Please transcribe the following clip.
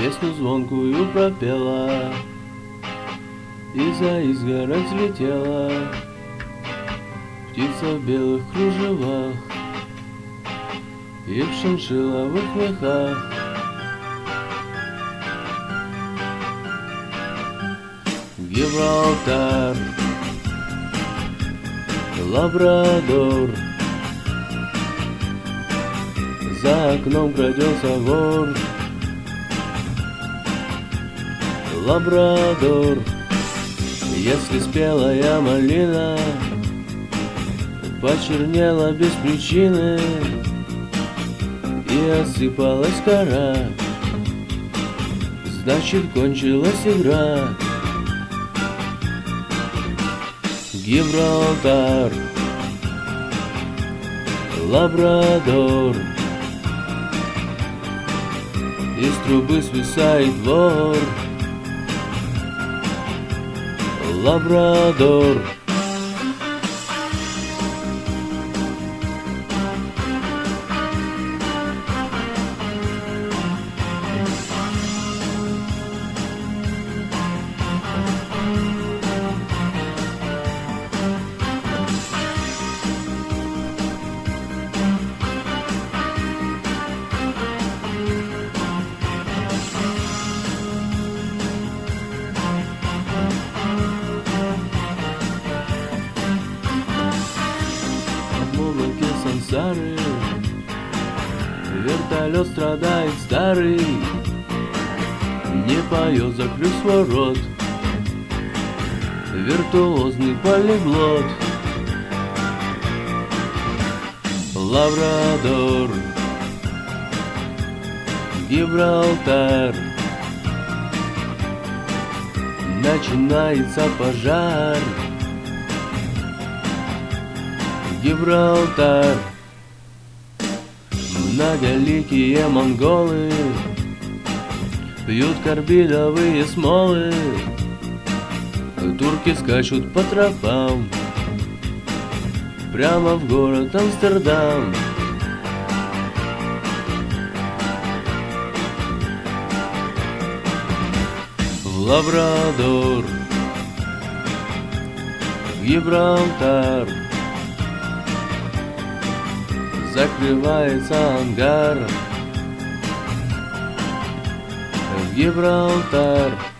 песню звонкую пропела, и за изгородь взлетела птица в белых кружевах и в шиншилловых мехах. Гибралтар, Лабрадор, за окном крадется вор. Лабрадор, если спелая малина почернела без причины и осыпалась кора, значит, кончилась игра. Гибралтар, Лабрадор, из трубы свисает вор. Лабрадор. Сансары, вертолет страдает старый, не поет, закрыв свой рот, виртуозный полиглот. Лабрадор, Гибралтар, начинается пожар. Гибралтар, многоликие монголы пьют карбидовые смолы, турки скачут по тропам прямо в город Амстердам. В Лабрадор, Гибралтар, закрывается ангар. В Гибралтар